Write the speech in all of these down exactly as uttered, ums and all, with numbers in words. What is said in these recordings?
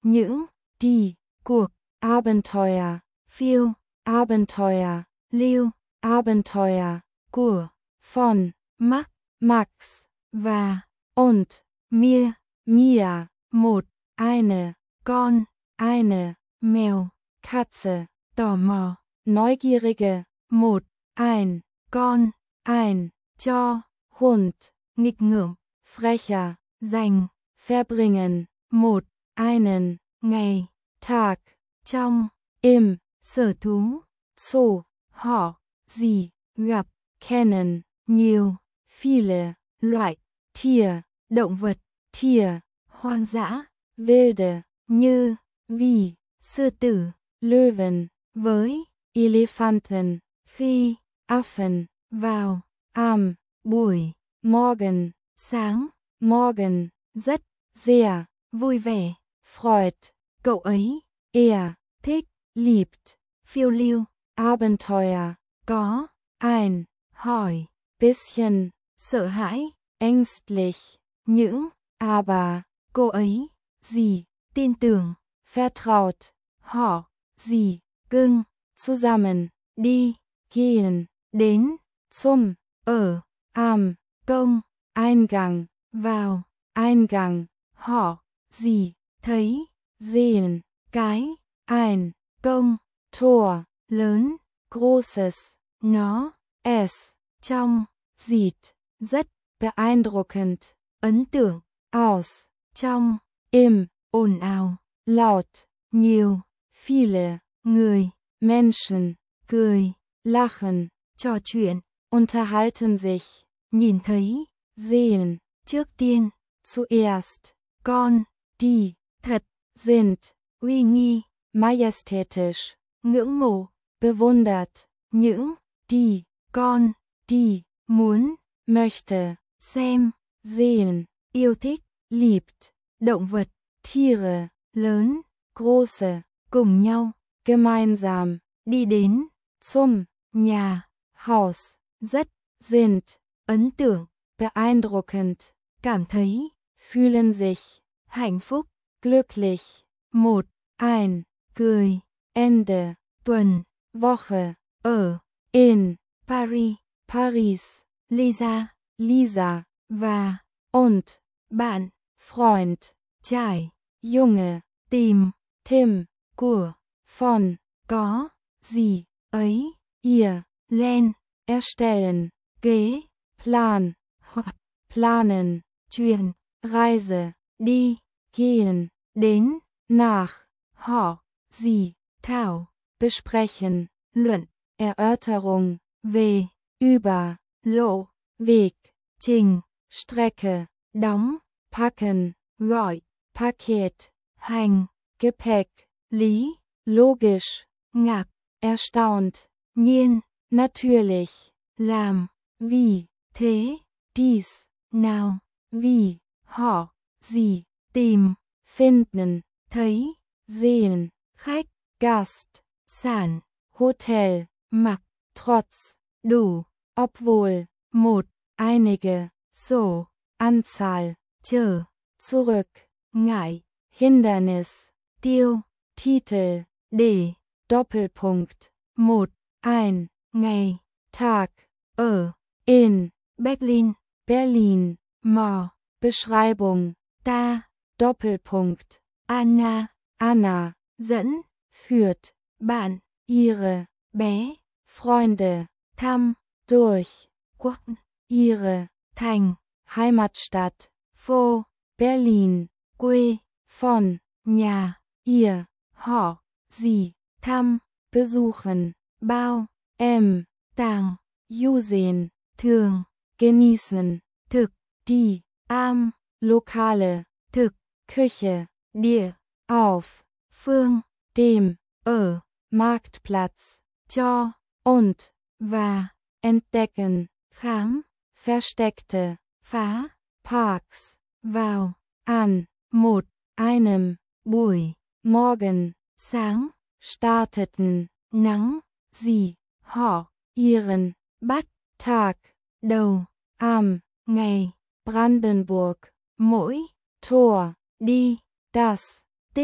những, die, cuộc, Abenteuer, phiêu, Abenteuer, lưu, Abenteuer, của, von, Max, Max, và, und, mir, Mia, một, eine, con, eine, mèo, Katze, tò mò, neugierige, một, ein, con, ein, cho, Hund, nghịch ngợm, frecher, dành, verbringen, một, einen, ngày, Tag, trong, im, sở thú, Zoo, họ, sie, gặp, kennen, nhiều, viele, loại, Tier, động vật, Tier, hoang dã, wilde, như, wie, sư tử, Löwen, với, Elefanten, khi, Affen, vào, am, buổi, morgen, sáng, morgen, rất, sehr, vui vẻ, freut, cậu ấy, er, thích, liebt, phiêu lưu, Abenteuer, có, ein, hỏi, bisschen, sợ hãi, ängstlich, những, aber, cô ấy, sie, tin tưởng, vertraut, họ, sie, cưng, zusammen, đi, gehen, đến, zum, ở, am, công, Eingang, vào, Eingang, họ, sie, thấy, sehen, cái, ein, công, Tor, lớn, großes, nó, es, trong, sieht, rất, beeindruckend, ấn tượng, aus, trong, im, ồn ào, laut, nhiều, viele, người, Menschen, cười, lachen, trò chuyện, unterhalten sich, nhìn thấy, sehen, trước tiên, zuerst, con, die, thật, sind, uy nghi, majestätisch, ngưỡng mộ, bewundert, những, die, con, die, muốn, möchte, xem, sehen, yêu thích, liebt, động vật, Tiere, lớn, große, cùng nhau, gemeinsam, đi đến, zum, nhà, Haus, rất, sind, ấn tượng, beeindruckend, cảm thấy, fühlen sich, hạnh phúc, glücklich, một, ein, cười, Ende, tuần, Woche, ở, in, Paris, Paris, Lisa, Lisa, và, und, bạn, Freund, trải, Junge, tìm, Tim, của, von, có, sie, ấy, ihr, lên, erstellen, kế, Plan, hoặc, planen, truyền, Reise, đi, gehen, đến, nach, họ, sie, thảo, besprechen, luận, Erörterung, về, über, lộ, Weg, trình, Strecke, đóng, packen, gọi, Paket, hành, Gepäck, lý, logisch, ngạc, erstaunt, nhiên, natürlich, làm, wie, thế, dies, nào, wie, họ, sie, tìm, finden, thấy, sehen, khách, Gast, sản, Hotel, mặc, trotz, đủ, obwohl, một, einige, sổ, Anzahl, chờ, zurück, ngại, Hindernis, tiêu, Titel, để, Doppelpunkt, một, ein, ngày, Tag, ở, in, Berlin, Berlin, mò, Beschreibung, ta, Doppelpunkt, Anna, Anna, dẫn, führt, bạn, ihre, bé, Freunde, thăm, durch, quắc, ihre, thành, Heimatstadt, phô, Berlin, quê, von, nhà, ihr, họ, sie, thăm, besuchen, bao, em, tàng, Jusehen, thường, genießen, thực, die, am, Lokale, thực, Küche, địa, auf, phương, dem, ở, Marktplatz, cho, und, và, entdecken, khám, versteckte, phá, Parks, vào, an, một, einem, buổi, Morgen, sáng, starteten, nắng, sie, họ, ihren, bắt, Tag, đầu, am, ngày, Brandenburg, mỗi, Tor, đi, das, tích,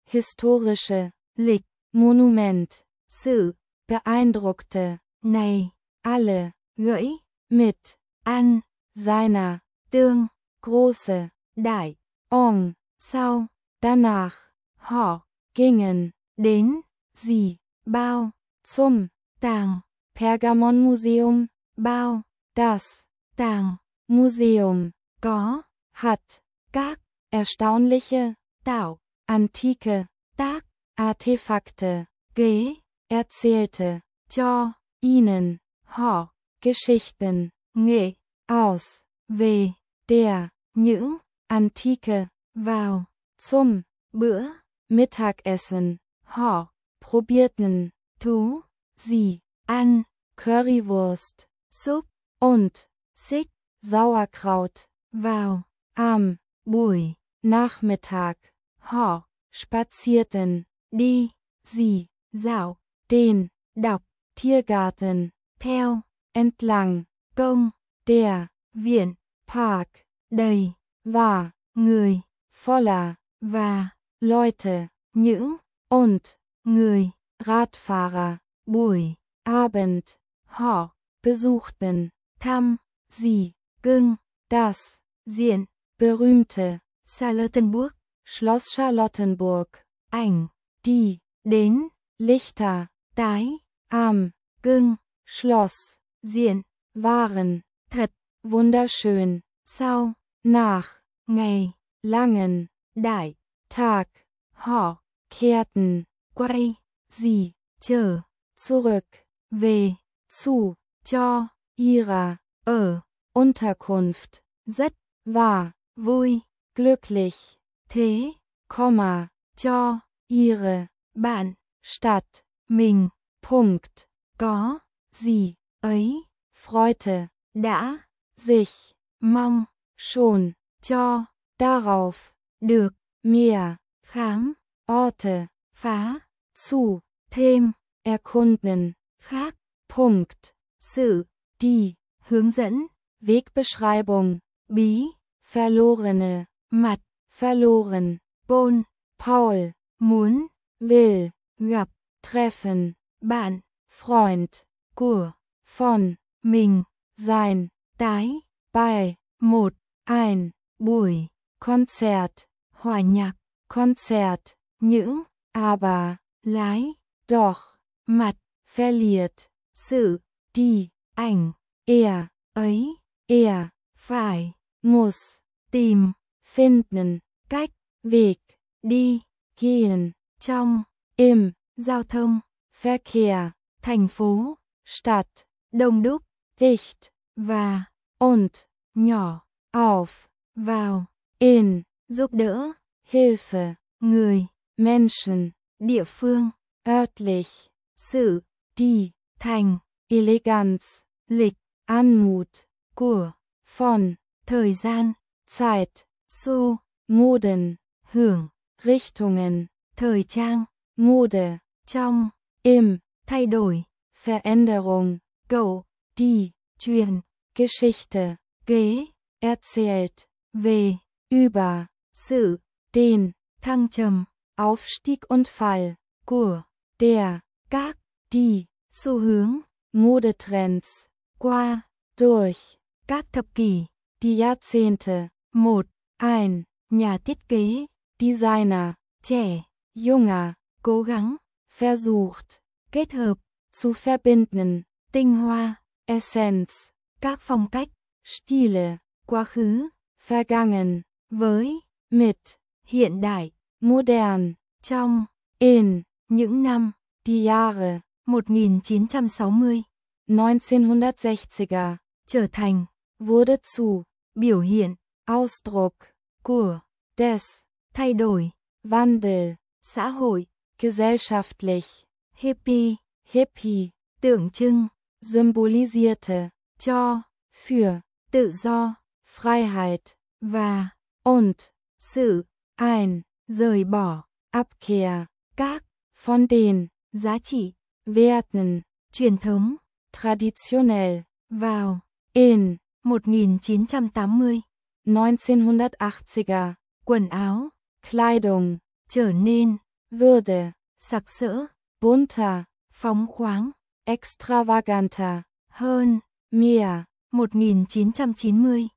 historische, lịch, Monument, sự, beeindruckte, này, alle, gãy, mit, ăn, seiner, tương, große, đại, ong, sau, danach, họ, gingen, đến, sie, bao, zum, tàng, Pergamonmuseum, bao, das, tàng, Museum, có, hat, các, erstaunliche, tạo, antike, tác, Artefakte, kế, erzählte, cho, ihnen, họ, Geschichten, nghệ, aus, về, der, những, Antike, vào, zum, bữa, Mittagessen, họ, probierten, thú, sie, ăn, Currywurst, súp, und, xích, Sauerkraut, vào, am, buổi, Nachmittag, họ, spazierten, đi, sie, dạo, den, đọc, Tiergarten, theo, entlang, công, der, viện, Park, đầy, war, người, voller, và, Leute, những, und, người, Radfahrer, buổi, Abend, họ, besuchten, thăm, sie, cưng, das, diện, berühmte, Charlottenburg, Schloss Charlottenburg, ảnh, die, đến, Lichter, tái, am, cưng, Schloss, diện, waren, thật, wunderschön, sau, nach, ngày, langen, đại, Tag, họ, kehrten, quay, sie, trở, zurück, về, zu, cho, ihrer, ở, Unterkunft, rất, war, vui, glücklich, thế, Komma, cho, ihre, bạn, Stadt, mình, Punkt, có, sie, ấy, freute, đã, sich, mong, schon, cho, darauf, được, mehr, khám, Orte, phá, zu, thêm, erkunden, khác, Punkt, sự, die, hướng dẫn, Wegbeschreibung, bí, verlorene, mặt, verloren, bôn, Paul, muốn, will, gặp, treffen, bạn, Freund, của, von, mình, sein, tái, bei, một, ein, buổi, Konzert, hòa nhạc, Konzert, những, aber, lái, doch, mặt, verliert, sự, die, ảnh, er, ấy, er, phải, muss, tìm, finden, cách, Weg, đi, gehen, trong, im, giao thông, Verkehr, thành phố, Stadt, đông đúc, dicht, và, und, nhỏ, auf, vào, in, giúp đỡ, Hilfe, người, Menschen, địa phương, örtlich, sự, die, thành, Eleganz, lịch, Anmut, của, von, thời gian, Zeit, xu, Moden, hưởng, Richtungen, thời trang, Mode, trong, im, thay đổi, Veränderung, cậu, die, truyền, Geschichte, kế, erzählt, về, über, sự, den, thăng trầm, Aufstieg und Fall, của, der, các, die, xu hướng, Modetrends, qua, durch, các thập kỷ, die Jahrzehnte, một, ein, nhà thiết kế, Designer, trẻ, junger, cố gắng, versucht, kết hợp, zu verbinden, tinh hoa, Essenz, các phong cách, Stile, quá khứ, vergangen, với, mit, hiện đại, modern, trong, in, những năm, die Jahre, một nghìn chín trăm sáu mươi, neunzehnhundertsechziger, trở thành, wurde zu, biểu hiện, Ausdruck, của, des, thay đổi, Wandel, xã hội, gesellschaftlich, hippie, hippie, tượng trưng, symbolisierte, cho, für, tự do, Freiheit, và, und, sự, ein, rời bỏ, Abkehr, các, von den, giá trị, Werten, truyền thống, traditionell, vào, in, một nghìn chín trăm tám mươi, neunzehnhundertachtziger, quần áo, Kleidung, trở nên, Würde, sặc sỡ, bunter, phóng khoáng, extravaganter, hơn, mehr, một nghìn chín trăm chín mươi,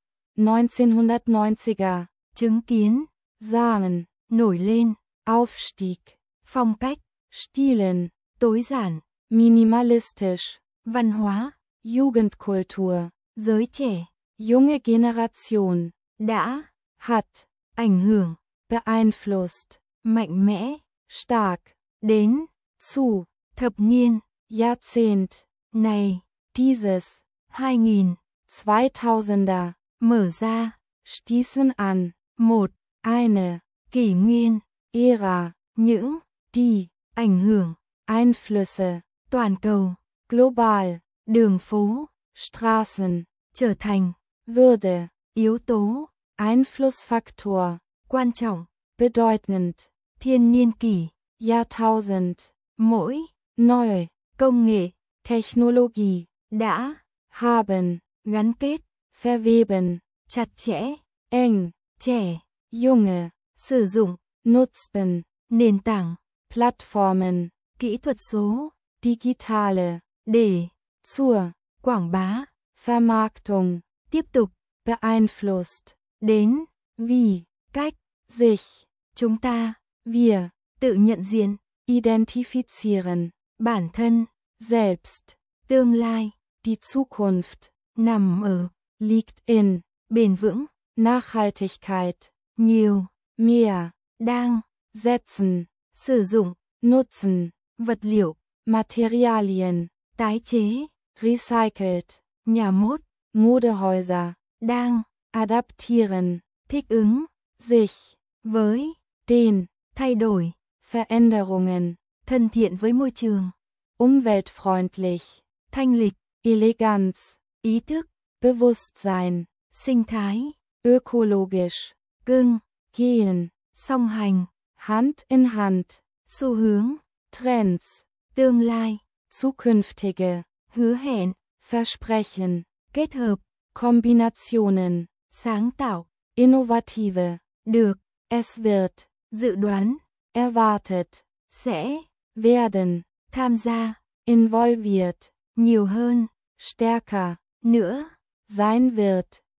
neunzehnhundertneunziger, chứng kiến, sahen, nổi lên, Aufstieg, phong cách, Stilen, tối giản, minimalistisch, văn hóa, Jugendkultur, giới trẻ, junge Generation, đã, hat, ảnh hưởng, beeinflusst, mạnh mẽ, stark, đến, zu, thập niên, Jahrzehnt, này, dieses, hai nghìn, zweitausender, mở ra, stießen an, một, eine, kỷ nguyên, Ära, những, die, ảnh hưởng, Einflüsse, toàn cầu, global, đường phố, Straßen, trở thành, Würde, yếu tố, Einflussfaktor, quan trọng, bedeutend, thiên niên kỷ, Jahrtausend, mỗi, neu, công nghệ, Technologie, đã, haben, gắn kết, verweben, chặt chẽ, eng, trẻ, junge, sử dụng, nutzten, nền tảng, Plattformen, kỹ thuật số, digitale, để, zur, quảng bá, Vermarktung, tiếp tục, beeinflusst, đến, wie, cách, sich, chúng ta, wir, tự nhận diện, identifizieren, bản thân, selbst, tương lai, die Zukunft, nằm ở, liegt in, bền vững, Nachhaltigkeit, nhiều, mehr, đang, setzen, sử dụng, nutzen, vật liệu, Materialien, tái chế, recycelt, nhà mốt, Modehäuser, đang, adaptieren, thích ứng, sich, với, den, thay đổi, Veränderungen, thân thiện với môi trường, umweltfreundlich, thanh lịch, Eleganz, ý thức, Bewusstsein, sinh thái, ökologisch, cưng, gehen, song hành, Hand in Hand, xu hướng, Trends, tương lai, zukünftige, hứa hẹn, Versprechen, kết hợp, Kombinationen, sáng tạo, innovative, được, es wird, dự đoán, erwartet, sẽ, werden, tham gia, involviert, nhiều hơn, stärker, nữa, sein wird,